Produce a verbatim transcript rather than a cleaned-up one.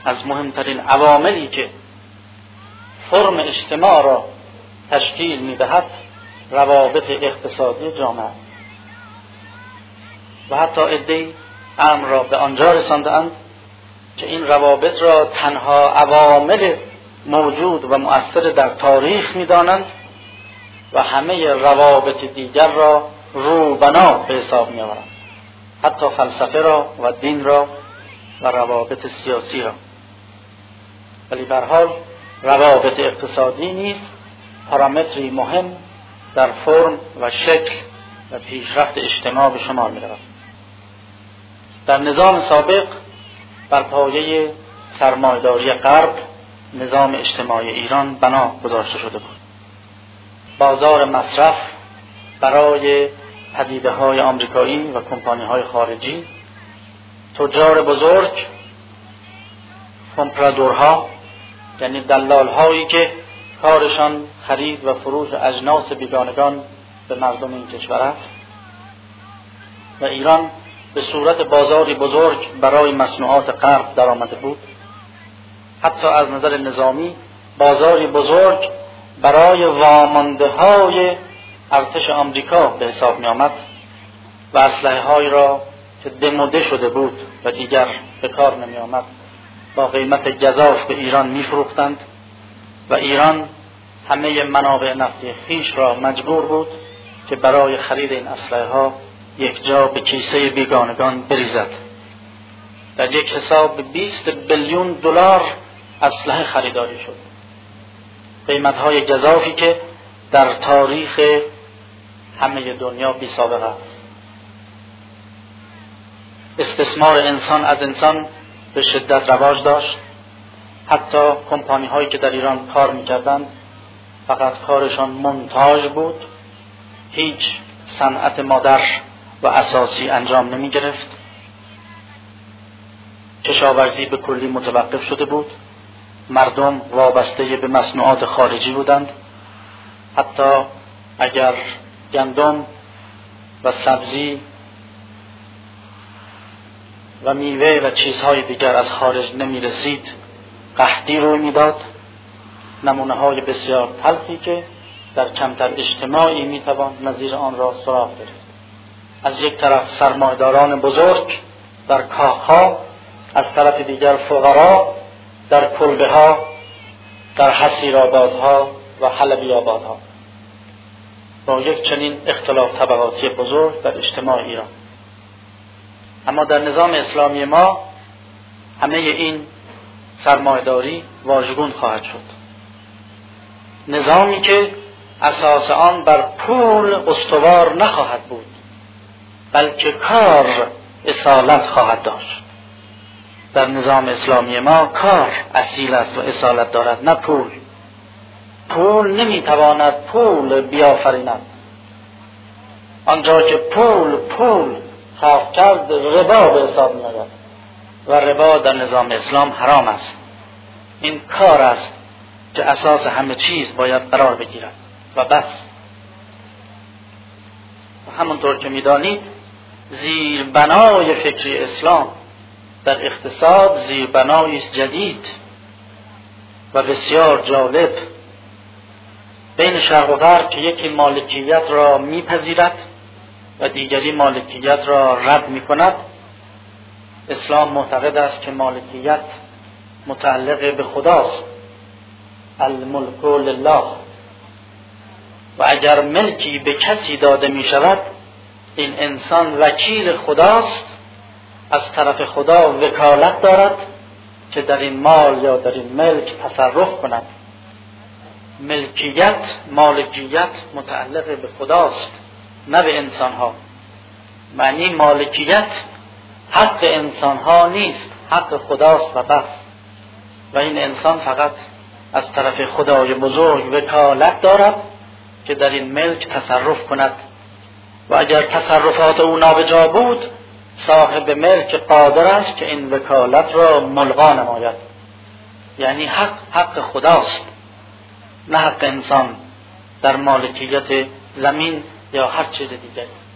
از مهمترین عواملی که فرم اجتماع را تشکیل می‌دهد روابط اقتصادی جامعه و حتی عده‌ای امر را به آنجا رسانده‌اند که این روابط را تنها عوامل موجود و مؤثر در تاریخ می‌دانند و همه روابط دیگر را روبنا به حساب می‌آورند، حتی فلسفه را و دین را و روابط سیاسی را. ولی به هر حال روابط اقتصادی نیز پارامتری مهم در فرم و شکل و پیشرفت اجتماع به شمار می‌رود. در نظام سابق بر پایه سرمایه‌داری غرب نظام اجتماعی ایران بنا گذاشته شده بود. بازار مصرف برای پدیده‌های آمریکایی و کمپانی‌های خارجی، تجار بزرگ، کمپرادورها یعنی دلال‌هایی که کارشان خرید و فروش اجناس بیگانگان به مردم این کشور است و ایران به صورت بازاری بزرگ برای مصنوعات غرب در آمده بود. حتی از نظر نظامی بازاری بزرگ برای وامانده‌های ارتش آمریکا به حساب می آمد و اسلحه‌هایی را که دموده شده بود و دیگر به کار نمی آمد با قیمت گزاف به ایران می فروختند و ایران همه منابع نفتی خویش را مجبور بود که برای خرید این اسلحه‌ها یک جا به کیسه بیگانگان بریزد. در یک حساب بیست بیلیون دلار اسلحه خریداری شد، قیمت‌های گزافی که در تاریخ همه دنیا بی سابقه است. استثمار انسان از انسان به شدت رواج داشت. حتی کمپانی هایی که در ایران کار میکردند فقط کارشان مونتاژ بود، هیچ صنعت مادر و اساسی انجام نمی گرفت. کشاورزی به کلی متوقف شده بود، مردم وابسته به مصنوعات خارجی بودند. حتی اگر گندم و سبزی و میوه و چیزهای دیگر از خارج نمی رسید قحطی روی میداد. نمونه های بسیار تلخی که در کمتر اجتماعی می توان نظیر آن را سراغ گرفت. از یک طرف سرمایه‌داران بزرگ در کاخها، از طرف دیگر فقرا در کلبه ها، در حصیرآبادها و حلبی آبادها، با یک چنین اختلاف طبقاتی بزرگ در اجتماع ایران. اما در نظام اسلامی ما همه این سرمایه‌داری واژگون خواهد شد. نظامی که اساس آن بر پول استوار نخواهد بود، بلکه کار اصالت خواهد داشت. در نظام اسلامی ما کار اصیل است و اصالت دارد، نه پول. پول نمیتواند پول بیافریند. آنجا که پول پول خلق کرد ربا به حساب می‌آید و ربا در نظام اسلام حرام است. این کار است که اساس همه چیز باید قرار بگیرد و بس. و همونطور که می‌دانید زیربنای فکری اسلام در اقتصاد زیربنایی است جدید و بسیار جالب بین شرق و غرب که یکی مالکیت را میپذیرد و دیگری مالکیت را رد میکند. اسلام معتقد است که مالکیت متعلق به خداست، الملک لله، و اگر ملکی به کسی داده می شود این انسان وکیل خداست، از طرف خدا وکالت دارد که در این مال یا در این ملک تصرف کند. ملکیت، مالکیت متعلق به خداست نه به انسان ها. معنی مالکیت حق انسان ها نیست، حق خداست و بس. و این انسان فقط از طرف خدای بزرگ وکالت دارد که در این ملک تصرف کند و اگر تصرفات او نابجا بود صاحب ملک قادر است که این وکالت را ملغا نماید. یعنی حق حق خداست نه حق انسان در مالکیت زمین یا هر چیز دیگری.